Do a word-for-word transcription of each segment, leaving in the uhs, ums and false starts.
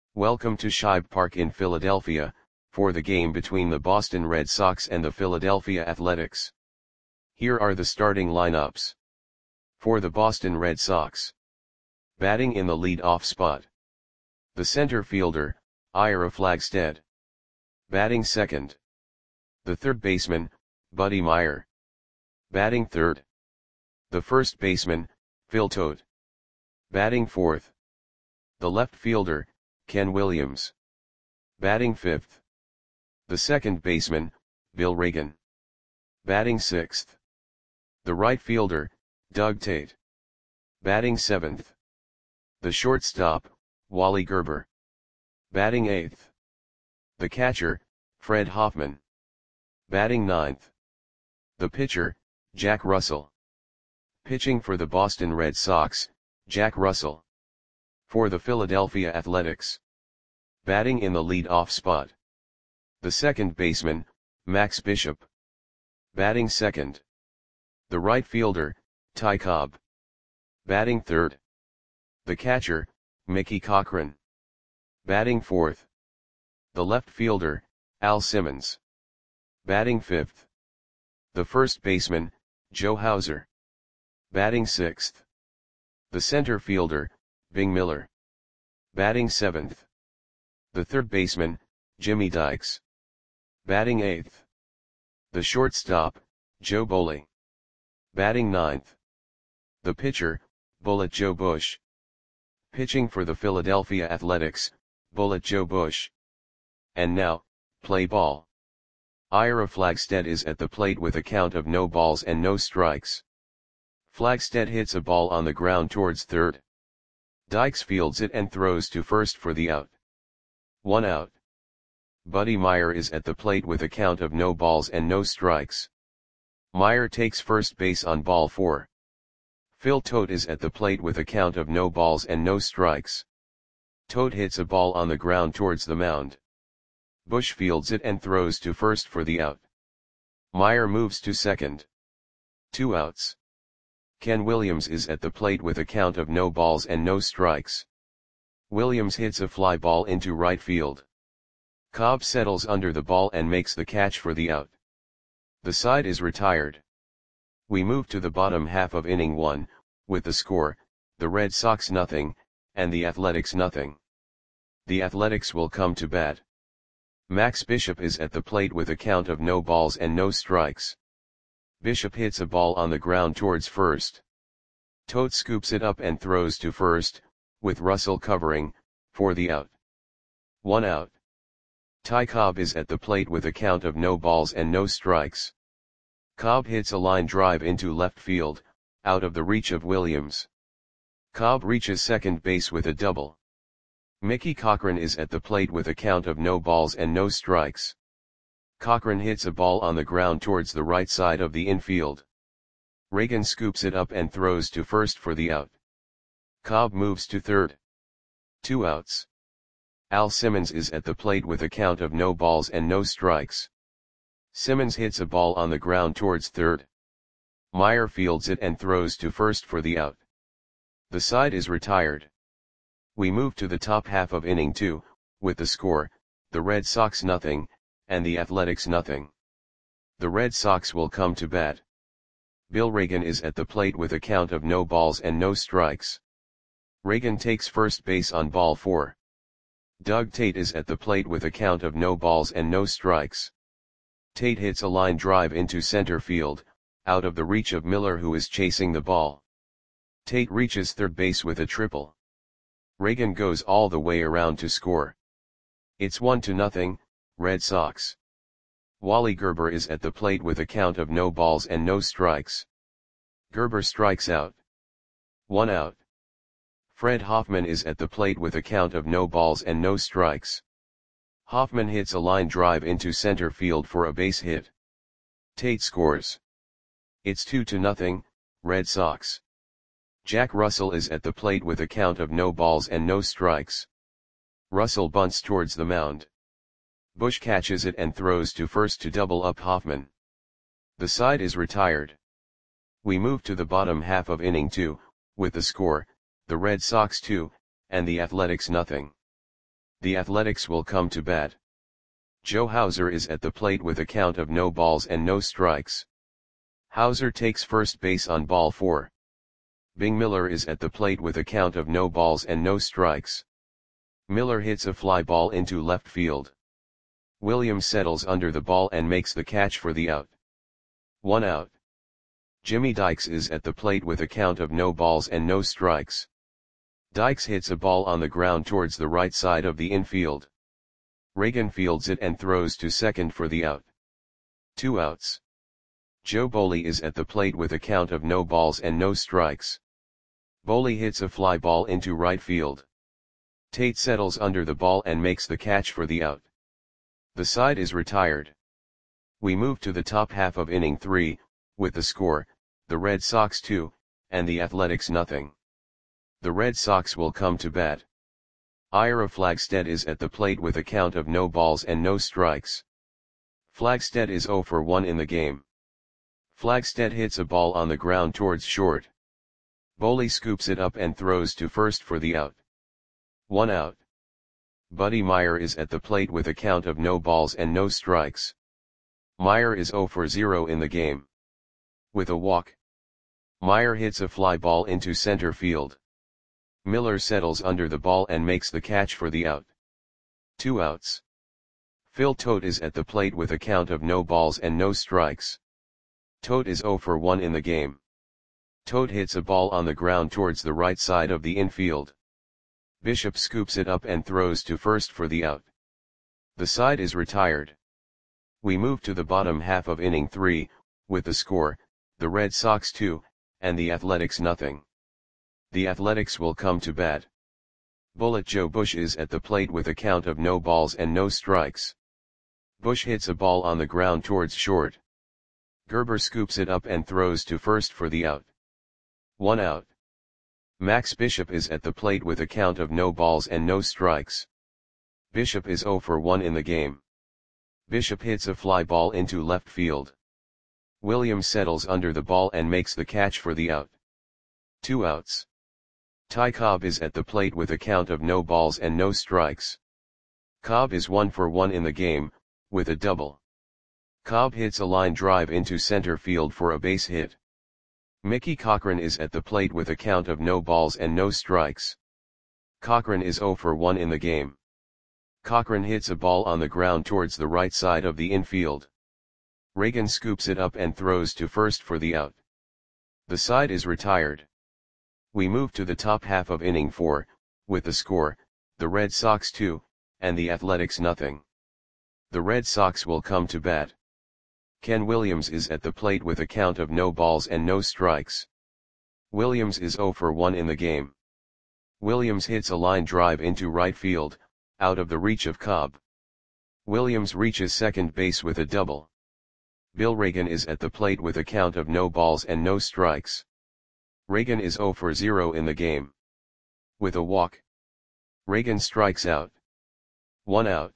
Welcome to Shibe Park in Philadelphia, for the game between the Boston Red Sox and the Philadelphia Athletics. Here are the starting lineups. For the Boston Red Sox. Batting in the lead-off spot. The center fielder, Ira Flagstead. Batting second. The third baseman, Buddy Meyer. Batting third. The first baseman, Phil Todt. Batting fourth. The left fielder, Ken Williams. Batting fifth. The second baseman, Bill Reagan. Batting sixth. The right fielder, Doug Tate. Batting seventh. The shortstop, Wally Gerber. Batting eighth. The catcher, Fred Hoffman. Batting ninth. The pitcher, Jack Russell. Pitching for the Boston Red Sox, Jack Russell. For the Philadelphia Athletics. Batting in the lead-off spot. The second baseman, Max Bishop. Batting second. The right fielder, Ty Cobb. Batting third. The catcher, Mickey Cochrane. Batting fourth. The left fielder, Al Simmons. Batting fifth. The first baseman, Joe Hauser. Batting sixth. The center fielder, Bing Miller. Batting seventh. The third baseman, Jimmy Dykes. Batting eighth. The shortstop, Joe Boley. Batting ninth. The pitcher, Bullet Joe Bush. Pitching for the Philadelphia Athletics, Bullet Joe Bush. And now, play ball. Ira Flagstead is at the plate with a count of no balls and no strikes. Flagstead hits a ball on the ground towards third. Dykes fields it and throws to first for the out. One out. Buddy Meyer is at the plate with a count of no balls and no strikes. Meyer takes first base on ball four. Phil Todt is at the plate with a count of no balls and no strikes. Todt hits a ball on the ground towards the mound. Bush fields it and throws to first for the out. Meyer moves to second. Two outs. Ken Williams is at the plate with a count of no balls and no strikes. Williams hits a fly ball into right field. Cobb settles under the ball and makes the catch for the out. The side is retired. We move to the bottom half of inning one, with the score, the Red Sox nothing, and the Athletics nothing. The Athletics will come to bat. Max Bishop is at the plate with a count of no balls and no strikes. Bishop hits a ball on the ground towards first. Todt scoops it up and throws to first, with Russell covering, for the out. One out. Ty Cobb is at the plate with a count of no balls and no strikes. Cobb hits a line drive into left field, out of the reach of Williams. Cobb reaches second base with a double. Mickey Cochrane is at the plate with a count of no balls and no strikes. Cochrane hits a ball on the ground towards the right side of the infield. Reagan scoops it up and throws to first for the out. Cobb moves to third. Two outs. Al Simmons is at the plate with a count of no balls and no strikes. Simmons hits a ball on the ground towards third. Meyer fields it and throws to first for the out. The side is retired. We move to the top half of inning two, with the score, the Red Sox nothing, and the Athletics nothing. The Red Sox will come to bat. Bill Reagan is at the plate with a count of no balls and no strikes. Reagan takes first base on ball four. Doug Tate is at the plate with a count of no balls and no strikes. Tate hits a line drive into center field, out of the reach of Miller who is chasing the ball. Tate reaches third base with a triple. Reagan goes all the way around to score. It's one to nothing, Red Sox. Wally Gerber is at the plate with a count of no balls and no strikes. Gerber strikes out. One out. Fred Hoffman is at the plate with a count of no balls and no strikes. Hoffman hits a line drive into center field for a base hit. Tate scores. It's two to nothing, Red Sox. Jack Russell is at the plate with a count of no balls and no strikes. Russell bunts towards the mound. Bush catches it and throws to first to double up Hoffman. The side is retired. We move to the bottom half of inning two, with the score, the Red Sox two, and the Athletics nothing. The Athletics will come to bat. Joe Hauser is at the plate with a count of no balls and no strikes. Hauser takes first base on ball four. Bing Miller is at the plate with a count of no balls and no strikes. Miller hits a fly ball into left field. Williams settles under the ball and makes the catch for the out. One out. Jimmy Dykes is at the plate with a count of no balls and no strikes. Dykes hits a ball on the ground towards the right side of the infield. Reagan fields it and throws to second for the out. Two outs. Joe Boley is at the plate with a count of no balls and no strikes. Boley hits a fly ball into right field. Tate settles under the ball and makes the catch for the out. The side is retired. We move to the top half of inning three, with the score, the Red Sox two, and the Athletics nothing. The Red Sox will come to bat. Ira Flagstead is at the plate with a count of no balls and no strikes. Flagstead is oh for one in the game. Flagstead hits a ball on the ground towards short. Boley scoops it up and throws to first for the out. One out. Buddy Meyer is at the plate with a count of no balls and no strikes. Meyer is oh for zero in the game. With a walk. Meyer hits a fly ball into center field. Miller settles under the ball and makes the catch for the out. Two outs. Phil Tote is at the plate with a count of no balls and no strikes. Tote is oh for one in the game. Tote hits a ball on the ground towards the right side of the infield. Bishop scoops it up and throws to first for the out. The side is retired. We move to the bottom half of inning three, with the score, the Red Sox two, and the Athletics nothing. The Athletics will come to bat. Bullet Joe Bush is at the plate with a count of no balls and no strikes. Bush hits a ball on the ground towards short. Gerber scoops it up and throws to first for the out. One out. Max Bishop is at the plate with a count of no balls and no strikes. Bishop is oh for one in the game. Bishop hits a fly ball into left field. Williams settles under the ball and makes the catch for the out. Two outs. Ty Cobb is at the plate with a count of no balls and no strikes. Cobb is one for one in the game, with a double. Cobb hits a line drive into center field for a base hit. Mickey Cochran is at the plate with a count of no balls and no strikes. Cochran is oh for one in the game. Cochran hits a ball on the ground towards the right side of the infield. Reagan scoops it up and throws to first for the out. The side is retired. We move to the top half of inning four, with the score, the Red Sox two, and the Athletics nothing. The Red Sox will come to bat. Ken Williams is at the plate with a count of no balls and no strikes. Williams is oh for one in the game. Williams hits a line drive into right field, out of the reach of Cobb. Williams reaches second base with a double. Bill Reagan is at the plate with a count of no balls and no strikes. Reagan is oh for zero in the game. With a walk. Reagan strikes out. One out.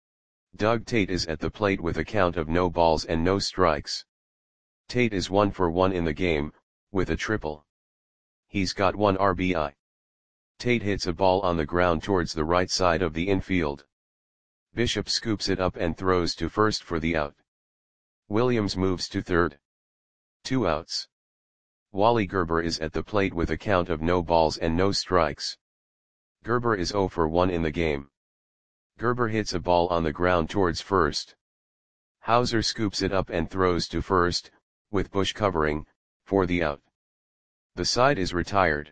Doug Tate is at the plate with a count of no balls and no strikes. Tate is one for one in the game, with a triple. He's got one R B I. Tate hits a ball on the ground towards the right side of the infield. Bishop scoops it up and throws to first for the out. Williams moves to third. Two outs. Wally Gerber is at the plate with a count of no balls and no strikes. Gerber is oh for one in the game. Gerber hits a ball on the ground towards first. Hauser scoops it up and throws to first, with Bush covering, for the out. The side is retired.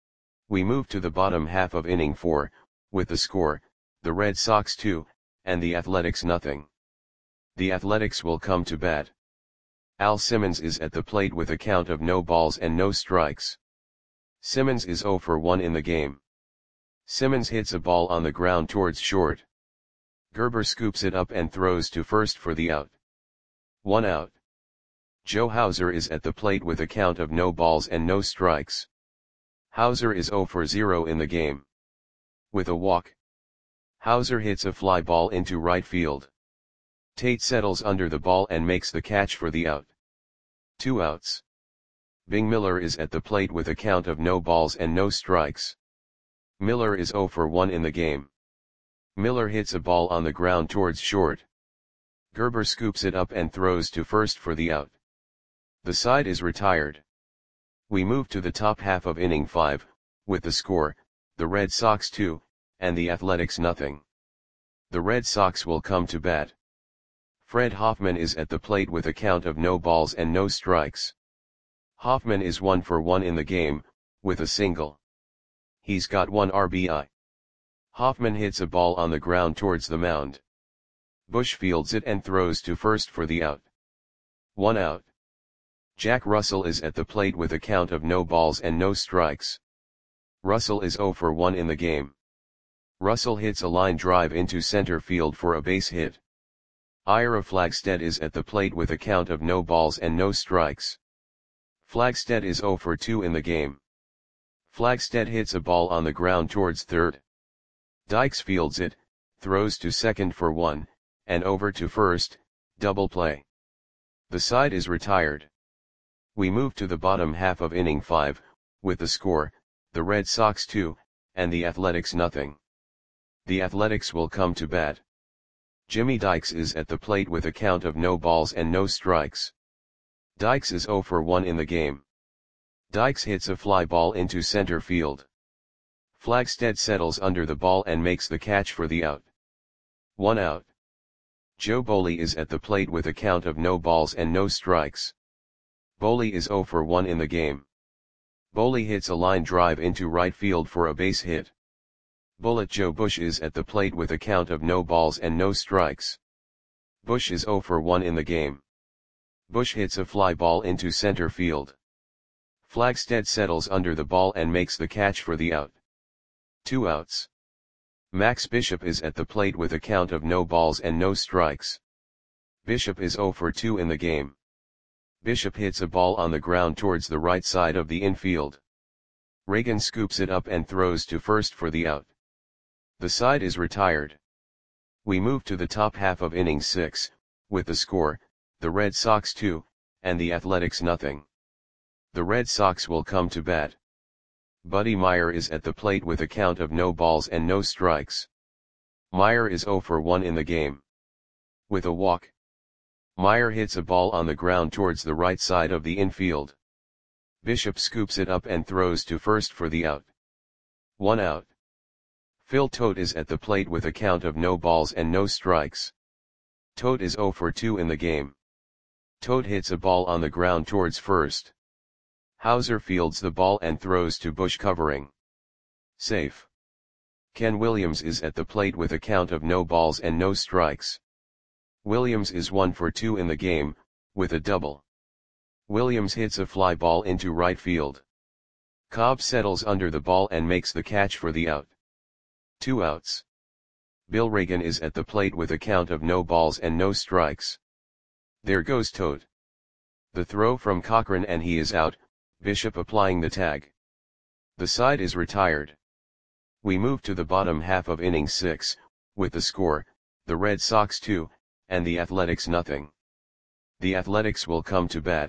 We move to the bottom half of inning four, with the score, the Red Sox two, and the Athletics nothing. The Athletics will come to bat. Al Simmons is at the plate with a count of no balls and no strikes. Simmons is oh for one in the game. Simmons hits a ball on the ground towards short. Gerber scoops it up and throws to first for the out. One out. Joe Hauser is at the plate with a count of no balls and no strikes. Hauser is oh for zero in the game. With a walk. Hauser hits a fly ball into right field. Tate settles under the ball and makes the catch for the out. Two outs. Bing Miller is at the plate with a count of no balls and no strikes. Miller is oh for one in the game. Miller hits a ball on the ground towards short. Gerber scoops it up and throws to first for the out. The side is retired. We move to the top half of inning five, with the score, the Red Sox two, and the Athletics nothing. The Red Sox will come to bat. Fred Hoffman is at the plate with a count of no balls and no strikes. Hoffman is one for one in the game, with a single. He's got one R B I. Hoffman hits a ball on the ground towards the mound. Bush fields it and throws to first for the out. One out. Jack Russell is at the plate with a count of no balls and no strikes. Russell is zero for one in the game. Russell hits a line drive into center field for a base hit. Ira Flagstead is at the plate with a count of no balls and no strikes. Flagstead is zero for two in the game. Flagstead hits a ball on the ground towards third. Dykes fields it, throws to second for one, and over to first, double play. The side is retired. We move to the bottom half of inning five, with the score, the Red Sox two, and the Athletics nothing. The Athletics will come to bat. Jimmy Dykes is at the plate with a count of no balls and no strikes. Dykes is zero for one in the game. Dykes hits a fly ball into center field. Flagstead settles under the ball and makes the catch for the out. One out. Joe Boley is at the plate with a count of no balls and no strikes. Boley is zero for one in the game. Boley hits a line drive into right field for a base hit. Bullet Joe Bush is at the plate with a count of no balls and no strikes. Bush is zero for one in the game. Bush hits a fly ball into center field. Flagstead settles under the ball and makes the catch for the out. Two outs. Max Bishop is at the plate with a count of no balls and no strikes. Bishop is zero for two in the game. Bishop hits a ball on the ground towards the right side of the infield. Reagan scoops it up and throws to first for the out. The side is retired. We move to the top half of inning six, with the score, the Red Sox two, and the Athletics nothing. The Red Sox will come to bat. Buddy Meyer is at the plate with a count of no balls and no strikes. Meyer is zero for one in the game. With a walk. Meyer hits a ball on the ground towards the right side of the infield. Bishop scoops it up and throws to first for the out. One out. Phil Tote is at the plate with a count of no balls and no strikes. Tote is zero for two in the game. Tote hits a ball on the ground towards first. Hauser fields the ball and throws to Bush covering. Safe. Ken Williams is at the plate with a count of no balls and no strikes. Williams is one for two in the game, with a double. Williams hits a fly ball into right field. Cobb settles under the ball and makes the catch for the out. Two outs. Bill Reagan is at the plate with a count of no balls and no strikes. There goes Tote. The throw from Cochran and he is out, Bishop applying the tag. The side is retired. We move to the bottom half of inning six, with the score, the Red Sox two, and the Athletics nothing. The Athletics will come to bat.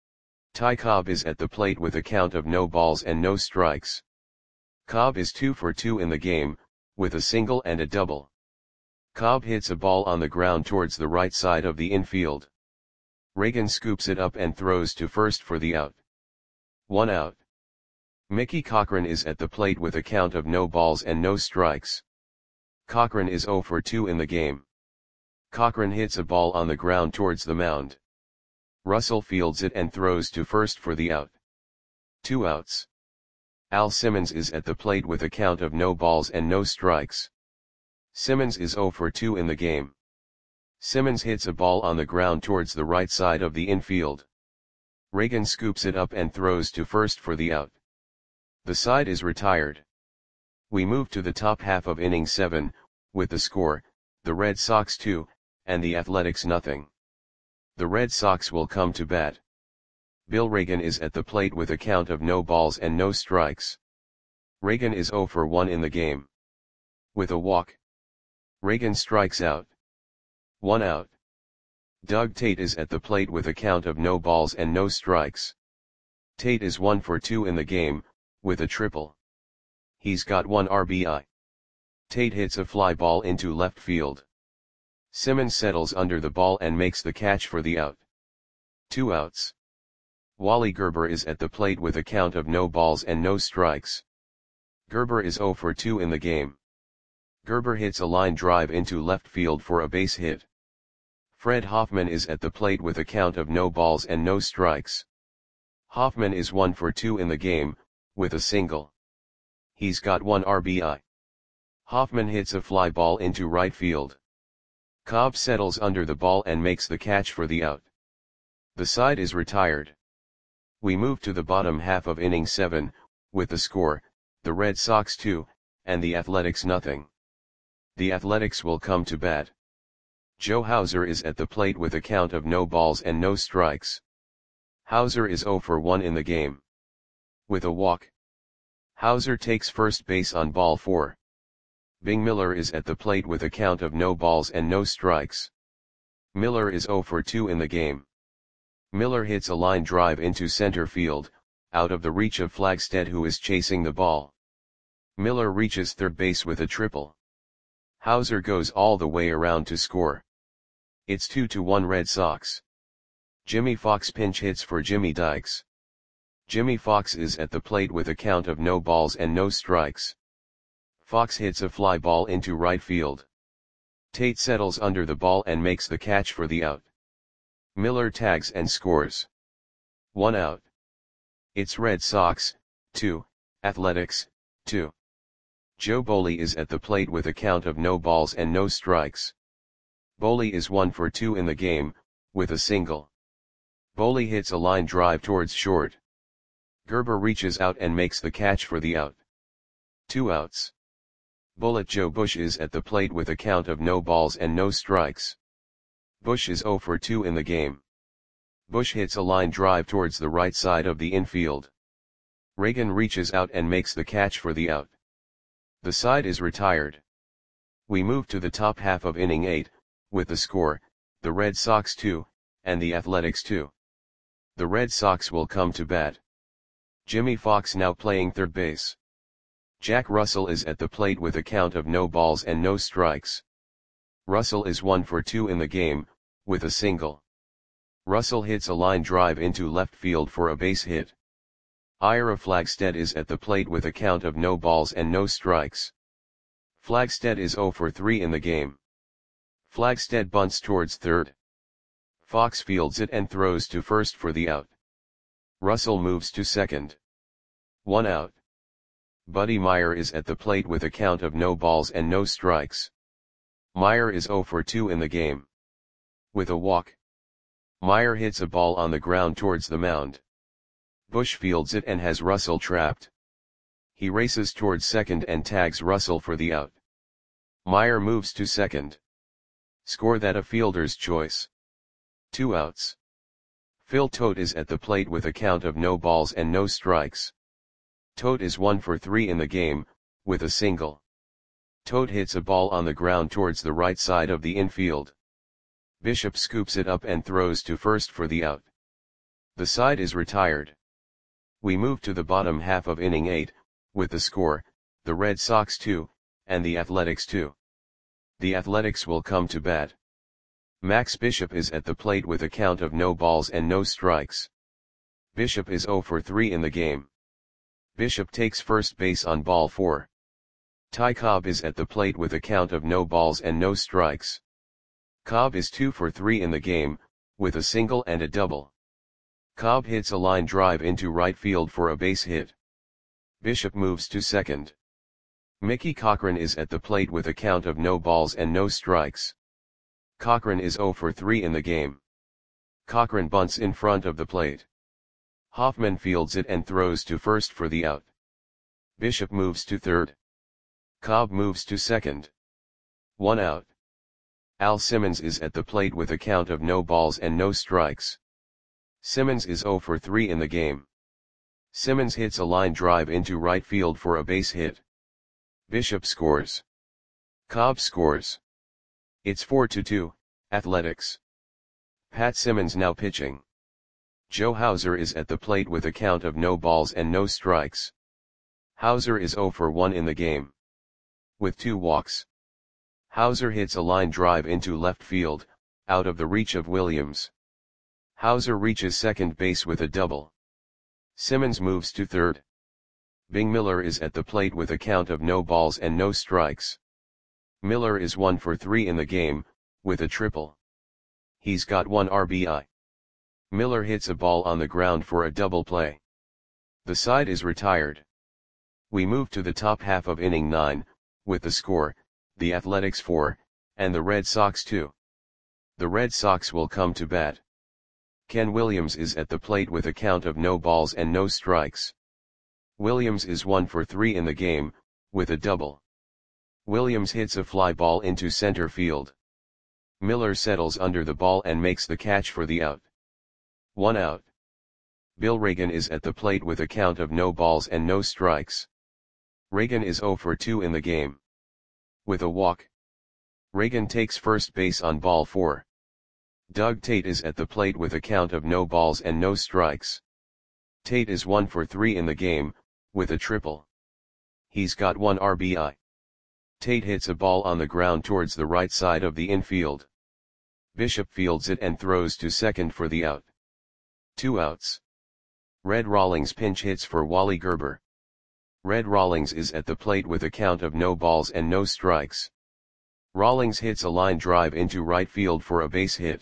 Ty Cobb is at the plate with a count of no balls and no strikes. Cobb is two for two in the game, with a single and a double. Cobb hits a ball on the ground towards the right side of the infield. Reagan scoops it up and throws to first for the out. One out. Mickey Cochran is at the plate with a count of no balls and no strikes. Cochran is zero for two in the game. Cochran hits a ball on the ground towards the mound. Russell fields it and throws to first for the out. Two outs. Al Simmons is at the plate with a count of no balls and no strikes. Simmons is zero for two in the game. Simmons hits a ball on the ground towards the right side of the infield. Reagan scoops it up and throws to first for the out. The side is retired. We move to the top half of inning seven, with the score, the Red Sox two, and the Athletics nothing. The Red Sox will come to bat. Bill Reagan is at the plate with a count of no balls and no strikes. Reagan is zero for one in the game. With a walk. Reagan strikes out. One out. Doug Tate is at the plate with a count of no balls and no strikes. Tate is one for two in the game, with a triple. He's got one R B I. Tate hits a fly ball into left field. Simmons settles under the ball and makes the catch for the out. Two outs. Wally Gerber is at the plate with a count of no balls and no strikes. Gerber is oh for two in the game. Gerber hits a line drive into left field for a base hit. Fred Hoffman is at the plate with a count of no balls and no strikes. Hoffman is one for two in the game, with a single. He's got one R B I. Hoffman hits a fly ball into right field. Cobb settles under the ball and makes the catch for the out. The side is retired. We move to the bottom half of inning seven, with the score, the Red Sox two, and the Athletics nothing. The Athletics will come to bat. Joe Hauser is at the plate with a count of no balls and no strikes. Hauser is oh for one in the game. With a walk. Hauser takes first base on ball four. Bing Miller is at the plate with a count of no balls and no strikes. Miller is oh for two in the game. Miller hits a line drive into center field, out of the reach of Flagstead, who is chasing the ball. Miller reaches third base with a triple. Hauser goes all the way around to score. It's two to one Red Sox. Jimmy Fox pinch hits for Jimmy Dykes. Jimmy Fox is at the plate with a count of no balls and no strikes. Fox hits a fly ball into right field. Tate settles under the ball and makes the catch for the out. Miller tags and scores. One out. It's Red Sox, two, Athletics, two. Joe Boley is at the plate with a count of no balls and no strikes. Boley is one for two in the game, with a single. Boley hits a line drive towards short. Gerber reaches out and makes the catch for the out. Two outs. Bullet Joe Bush is at the plate with a count of no balls and no strikes. Bush is oh for two in the game. Bush hits a line drive towards the right side of the infield. Reagan reaches out and makes the catch for the out. The side is retired. We move to the top half of inning eight, with the score, the Red Sox two, and the Athletics two. The Red Sox will come to bat. Jimmy Fox now playing third base. Jack Russell is at the plate with a count of no balls and no strikes. Russell is one for two in the game, with a single. Russell hits a line drive into left field for a base hit. Ira Flagstead is at the plate with a count of no balls and no strikes. Flagstead is oh for three in the game. Flagstead bunts towards third. Fox fields it and throws to first for the out. Russell moves to second. One out. Buddy Meyer is at the plate with a count of no balls and no strikes. Meyer is oh for two in the game. With a walk. Meyer hits a ball on the ground towards the mound. Bush fields it and has Russell trapped. He races towards second and tags Russell for the out. Meyer moves to second. Score that a fielder's choice. Two outs. Phil Tote is at the plate with a count of no balls and no strikes. Tote is one for three in the game, with a single. Tote hits a ball on the ground towards the right side of the infield. Bishop scoops it up and throws to first for the out. The side is retired. We move to the bottom half of inning eight, with the score, the Red Sox two, and the Athletics two. The Athletics will come to bat. Max Bishop is at the plate with a count of no balls and no strikes. Bishop is oh for three in the game. Bishop takes first base on ball four. Ty Cobb is at the plate with a count of no balls and no strikes. Cobb is two for three in the game, with a single and a double. Cobb hits a line drive into right field for a base hit. Bishop moves to second. Mickey Cochran is at the plate with a count of no balls and no strikes. Cochran is oh for three in the game. Cochran bunts in front of the plate. Hoffman fields it and throws to first for the out. Bishop moves to third. Cobb moves to second. One out. Al Simmons is at the plate with a count of no balls and no strikes. Simmons is oh for three in the game. Simmons hits a line drive into right field for a base hit. Bishop scores. Cobb scores. It's four to two, Athletics. Pat Simmons now pitching. Joe Hauser is at the plate with a count of no balls and no strikes. Hauser is oh for one in the game. with two walks. Hauser hits a line drive into left field, out of the reach of Williams. Hauser reaches second base with a double. Simmons moves to third. Bing Miller is at the plate with a count of no balls and no strikes. Miller is one for three in the game, with a triple. He's got one R B I. Miller hits a ball on the ground for a double play. The side is retired. We move to the top half of inning nine, with the score, the Athletics four, and the Red Sox two. The Red Sox will come to bat. Ken Williams is at the plate with a count of no balls and no strikes. Williams is one for three in the game, with a double. Williams hits a fly ball into center field. Miller settles under the ball and makes the catch for the out. One out. Bill Reagan is at the plate with a count of no balls and no strikes. Reagan is zero for two in the game. With a walk. Reagan takes first base on ball four. Doug Tate is at the plate with a count of no balls and no strikes. Tate is one for three in the game, with a triple. He's got one R B I. Tate hits a ball on the ground towards the right side of the infield. Bishop fields it and throws to second for the out. Two outs. Red Rawlings pinch hits for Wally Gerber. Red Rawlings is at the plate with a count of no balls and no strikes. Rawlings hits a line drive into right field for a base hit.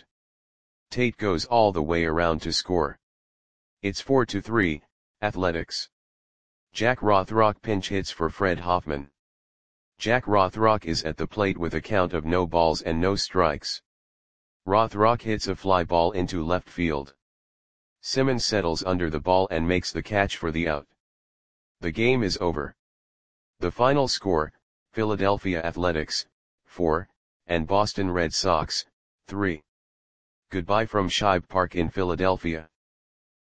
Tate goes all the way around to score. It's four to three, Athletics. Jack Rothrock pinch hits for Fred Hoffman. Jack Rothrock is at the plate with a count of no balls and no strikes. Rothrock hits a fly ball into left field. Simmons settles under the ball and makes the catch for the out. The game is over. The final score, Philadelphia Athletics, four, and Boston Red Sox, three. Goodbye from Shibe Park in Philadelphia.